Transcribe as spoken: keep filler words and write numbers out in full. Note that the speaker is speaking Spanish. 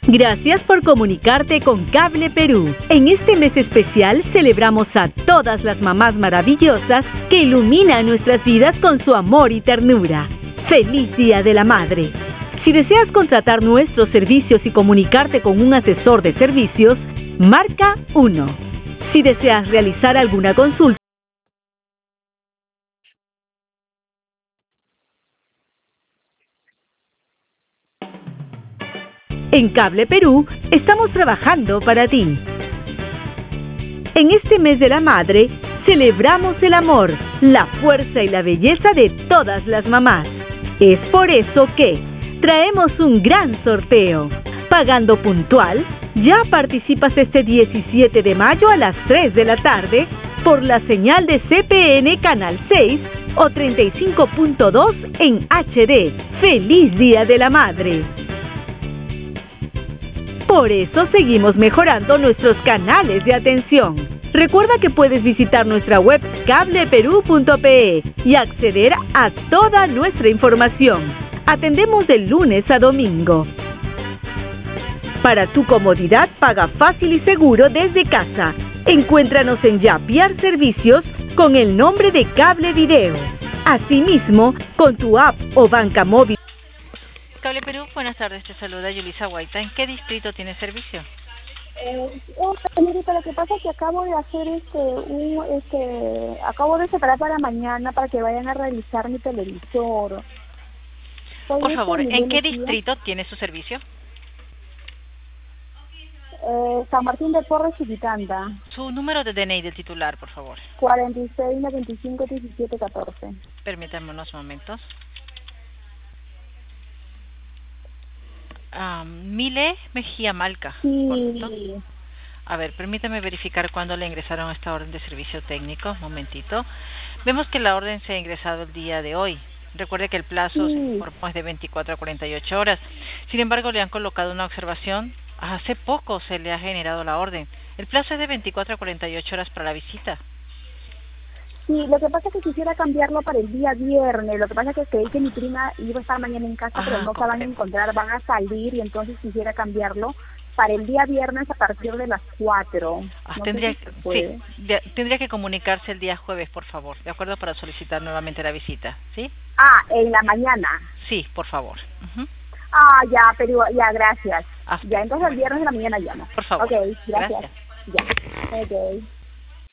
Gracias por comunicarte con Cable Perú. En este mes especial celebramos a todas las mamás maravillosas que iluminan nuestras vidas con su amor y ternura. ¡Feliz Día de la Madre! Si deseas contratar nuestros servicios y comunicarte con un asesor de servicios, marca uno. Si deseas realizar alguna consulta, en Cable Perú estamos trabajando para ti. En este mes de la madre, celebramos el amor, la fuerza y la belleza de todas las mamás. Es por eso que traemos un gran sorteo. Pagando puntual, ya participas este diecisiete de mayo a las tres de la tarde por la señal de C P N Canal seis o treinta y cinco punto dos en H D. ¡Feliz Día de la Madre! Por eso seguimos mejorando nuestros canales de atención. Recuerda que puedes visitar nuestra web cable perú punto pe y acceder a toda nuestra información. Atendemos de lunes a domingo. Para tu comodidad, paga fácil y seguro desde casa. Encuéntranos en Yapiar Servicios con el nombre de Cable Video. Asimismo, con tu app o banca móvil. Cable Perú, buenas tardes, te saluda Yulisa Guaita. ¿En qué distrito tiene servicio? Eh, oh, señorita, lo que pasa es que acabo de hacer este, un, este, acabo de separar para mañana para que vayan a revisar mi televisor. Soy Por este favor, ¿en Miguel qué Mejía. distrito tiene su servicio? Eh, San Martín de Porres y Quitanda. Su número de D N I del titular, por favor. cuarenta y seis, noventa y cinco, diecisiete, catorce. Permítanme unos momentos. Um, Mile Mejía Malca, Sí. ¿correcto? A ver, permítame verificar cuándo le ingresaron esta orden de servicio técnico. Un momentito. Vemos que la orden se ha ingresado el día de hoy. Recuerde que el plazo Sí. es de veinticuatro a cuarenta y ocho horas. Sin embargo, le han colocado una observación. Hace poco se le ha generado la orden. El plazo es de veinticuatro a cuarenta y ocho horas para la visita. Sí, lo que pasa es que quisiera cambiarlo para el día viernes. Lo que pasa es que creí que mi prima iba a estar mañana en casa, Ah, pero no se van a comprendo. encontrar, van a salir y entonces quisiera cambiarlo para el día viernes a partir de las cuatro. Ah, No tendría, sé si se puede. sí, de- tendría que comunicarse el día jueves, por favor, ¿de acuerdo? Para solicitar nuevamente la visita, ¿sí? Ah, en la mañana. Sí, por favor. Ujú. Ah, ya, pero ya, gracias. Ah, Ya, entonces el viernes de la mañana llamo. por favor. Ok, gracias. Gracias. Ya, ok.